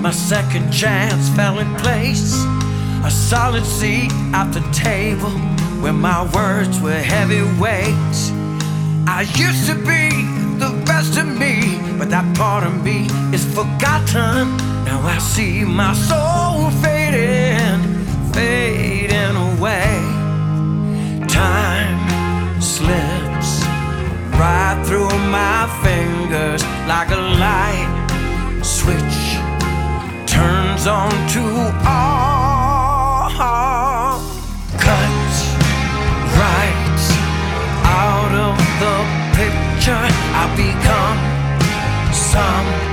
My second chance fell in place, a solid seat at the table where my words were heavyweights. I used to be the best of me, but that part of me is forgotten. Now I see my soul fading, fading away. Time slips right through my fingers like a light switch turns on to all. Cut right out of the picture. I become some